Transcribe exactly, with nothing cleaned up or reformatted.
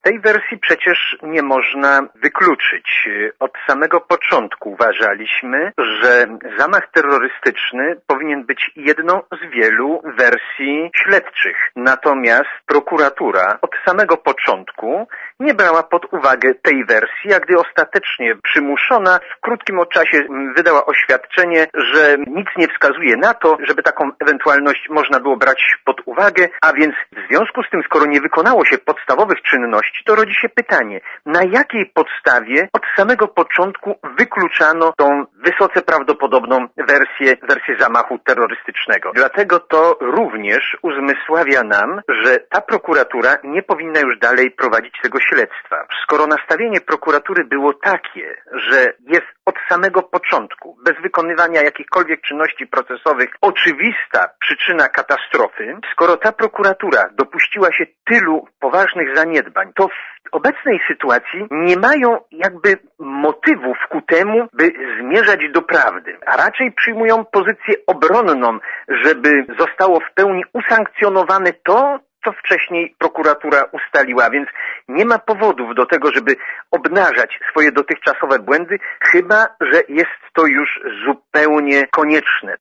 Tej wersji przecież nie można wykluczyć. Od samego początku uważaliśmy, że zamach terrorystyczny powinien być jedną z wielu wersji śledczych. Natomiast prokuratura od samego początku nie brała pod uwagę tej wersji, a gdy ostatecznie przymuszona w krótkim czasie wydała oświadczenie, że nic nie wskazuje na to, żeby taką ewentualność można było brać pod uwagę, a więc w związku z tym, skoro nie wykonało się podstawowych czynności, to rodzi się pytanie, na jakiej podstawie od samego początku wykluczano tą wysoce prawdopodobną wersję, wersję zamachu terrorystycznego. Dlatego to również uzmysławia nam, że ta prokuratura nie powinna już dalej prowadzić tego śledztwa. Skoro nastawienie prokuratury było takie, że jest od samego początku, bez wykonywania jakichkolwiek czynności procesowych, oczywista przyczyna katastrofy, skoro ta prokuratura dopuściła się tylu poważnych zaniedbań, to w obecnej sytuacji nie mają jakby motywów ku temu, by zmierzać do prawdy, a raczej przyjmują pozycję obronną, żeby zostało w pełni usankcjonowane to, co wcześniej prokuratura ustaliła, więc nie ma powodów do tego, żeby obnażać swoje dotychczasowe błędy, chyba że jest to już zupełnie konieczne.